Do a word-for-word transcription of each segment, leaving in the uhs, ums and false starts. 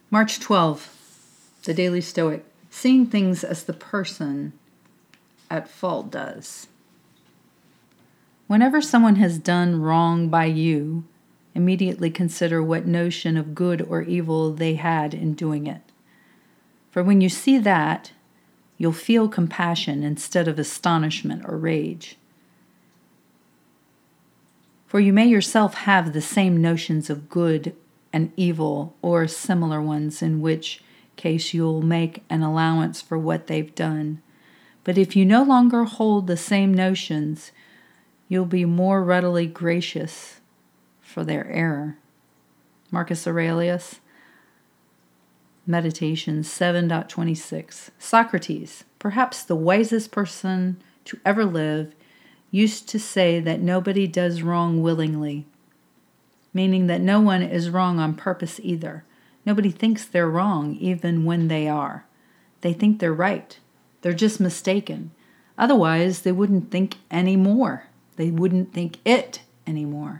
March twelfth, the Daily Stoic. Seeing things as the person at fault does. Whenever someone has done wrong by you, immediately consider what notion of good or evil they had in doing it. For when you see that, you'll feel compassion instead of astonishment or rage. For you may yourself have the same notions of good and evil or similar ones, in which case you'll make an allowance for what they've done. But if you no longer hold the same notions, you'll be more readily gracious for their error. Marcus Aurelius, Meditations seven point twenty-six. Socrates, perhaps the wisest person to ever live, used to say that nobody does wrong willingly, meaning that no one is wrong on purpose either. Nobody thinks they're wrong even when they are. They think they're right. They're just mistaken. Otherwise, they wouldn't think any more. They wouldn't think it anymore.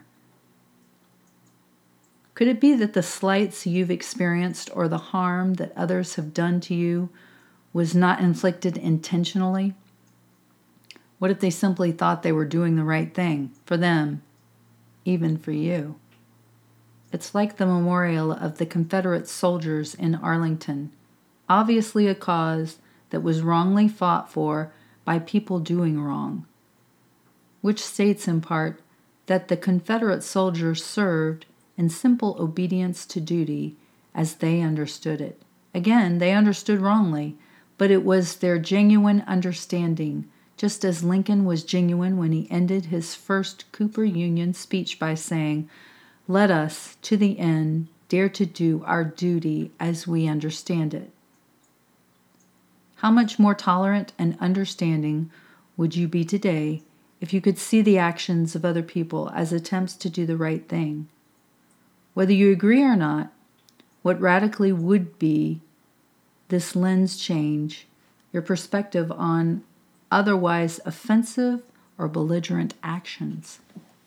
Could it be that the slights you've experienced or the harm that others have done to you was not inflicted intentionally? What if they simply thought they were doing the right thing for them, even for you? It's like the memorial of the Confederate soldiers in Arlington, obviously a cause that was wrongly fought for by people doing wrong, which states in part that the Confederate soldiers served in simple obedience to duty as they understood it. Again, they understood wrongly, but it was their genuine understanding, just as Lincoln was genuine when he ended his first Cooper Union speech by saying, "Let us, to the end, dare to do our duty as we understand it." How much more tolerant and understanding would you be today if you could see the actions of other people as attempts to do the right thing? Whether you agree or not, what radically would be this lens change your perspective on otherwise offensive or belligerent actions?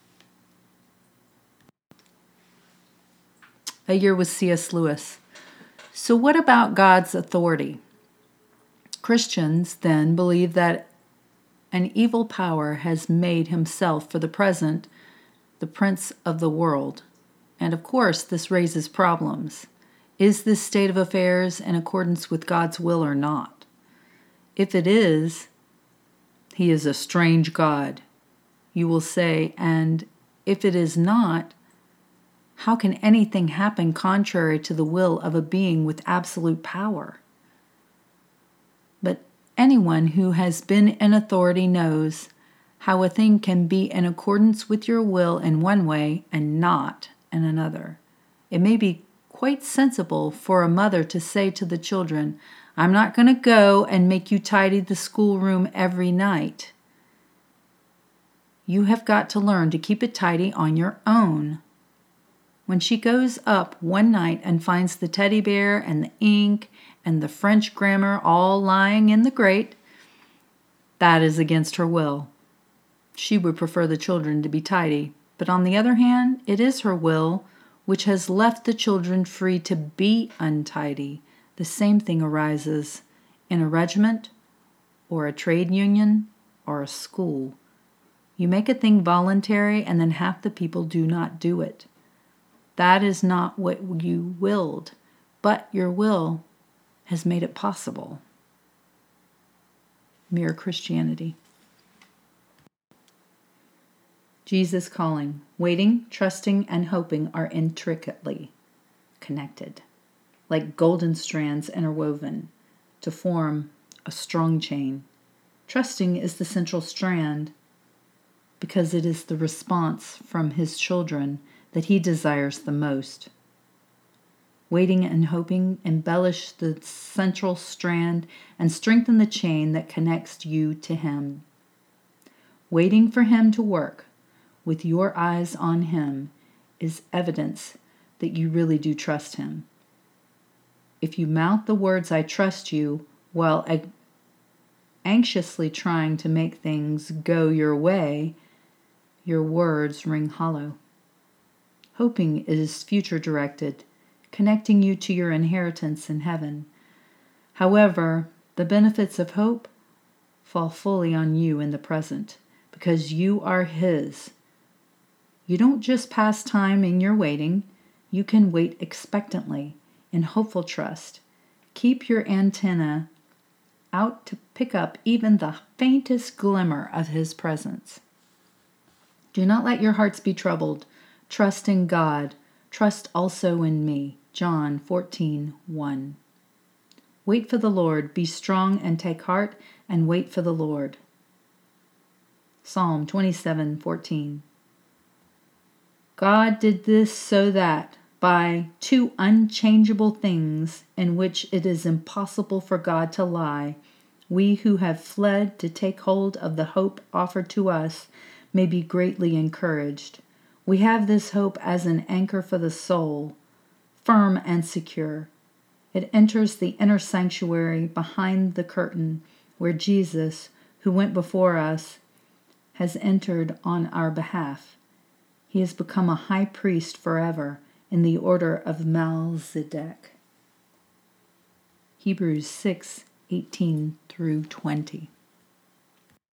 A Year with C S Lewis. So what about God's authority? Christians, then, believe that an evil power has made himself, for the present, the prince of the world. And of course, this raises problems. Is this state of affairs in accordance with God's will or not? If it is, he is a strange God, you will say, and if it is not, how can anything happen contrary to the will of a being with absolute power? But anyone who has been in authority knows how a thing can be in accordance with your will in one way and not in another. It may be quite sensible for a mother to say to the children, "I'm not going to go and make you tidy the schoolroom every night. You have got to learn to keep it tidy on your own." When she goes up one night and finds the teddy bear and the ink and the French grammar all lying in the grate, that is against her will. She would prefer the children to be tidy, but on the other hand, it is her will which has left the children free to be untidy. The same thing arises in a regiment or a trade union or a school. You make a thing voluntary and then half the people do not do it. That is not what you willed, but your will has made it possible. Mere Christianity. Jesus calling. Waiting, trusting, and hoping are intricately connected, like golden strands interwoven to form a strong chain. Trusting is the central strand because it is the response from his children that he desires the most. Waiting and hoping embellish the central strand and strengthen the chain that connects you to him. Waiting for him to work with your eyes on him is evidence that you really do trust him. If you mouth the words, "I trust you," while ag- anxiously trying to make things go your way, your words ring hollow. Hoping is future-directed, connecting you to your inheritance in heaven. However, the benefits of hope fall fully on you in the present, because you are His. You don't just pass time in your waiting, you can wait expectantly, in hopeful trust. Keep your antenna out to pick up even the faintest glimmer of His presence. Do not let your hearts be troubled. Trust in God. Trust also in me. John fourteen one. Wait for the Lord. Be strong and take heart, and wait for the Lord. Psalm twenty-seven fourteen. God did this so that, by two unchangeable things in which it is impossible for God to lie, we who have fled to take hold of the hope offered to us may be greatly encouraged. We have this hope as an anchor for the soul, firm and secure. It enters the inner sanctuary behind the curtain where Jesus, who went before us, has entered on our behalf. He has become a high priest forever in the order of Melchizedek. Hebrews six eighteen through twenty.